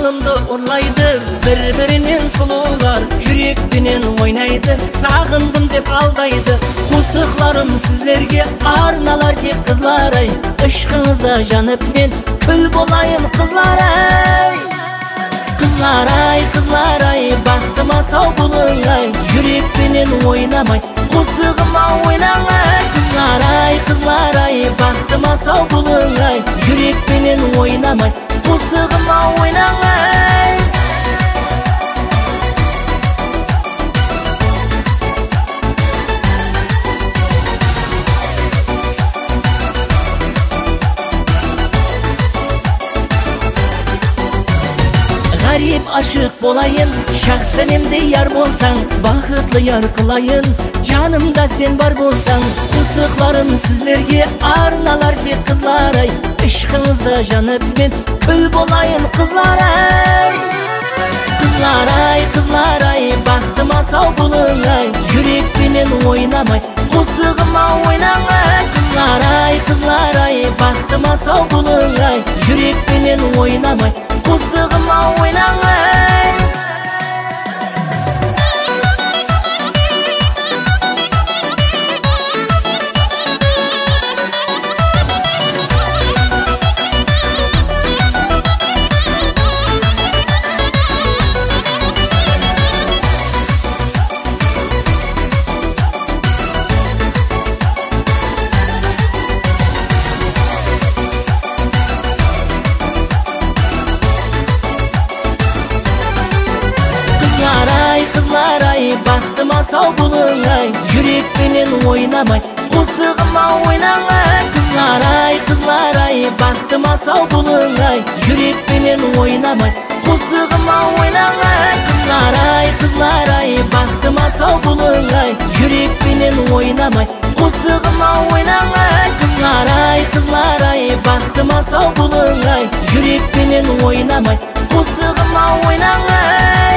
жалымды ұрлайды, бір-бірінен сұлулар жүрекпенен ойнайды. Сағындым деп алдайды, қосықларым сіздерге арналар тек қызлар-ай. Ышқыңызда жанып мен бүл болайын қызлар-ай. Қызлар-ай, қызлар-ай, бақтыма сау болыңай, жүрекпенен ойнамай қосығыма ойнаңай. Қызлар-ай, қызлар-ай, бақтыма сау болыңай, жүрекпенен ойнамай қосығыма ойнаңай. Гарип ашық болайын, шақ сәлемде яр болсаң, бақытлы яр қылайын, жанымда сен бар болсаң. Қосықларым сіздерге арналар тек қызлар-ай. Ышқыңызда жанып мен бүл болайын қызлар-ай. Қызлар-ай, қызлар-ай, бақтыма сау болыңай, жүрекпенен ойнамай қосығыма ойнаңай. Қызлар-ай, қызлар-ай, бақтыма сау болыңай, жүрекпенен ойнамай қосығыма ойнаңай. Қызлар-ай, қызлар-ай, бақтыма сау болыңай, жүрекпенен ойнамай қосығыма ойнаңай. Қызлар-ай, қызлар-ай, бақтыма сау болыңай, жүрекпенен ойнамай қосығыма ойнаңай. Қызлар-ай, қызлар-ай, бақтыма сау болыңай, жүрекпенен ойнамай қосығыма ойнаңай. Қызлар-ай, қызлар-ай, бақтыма сау болыңай, жүрекпенен ойнамай қосығыма ойнаңай.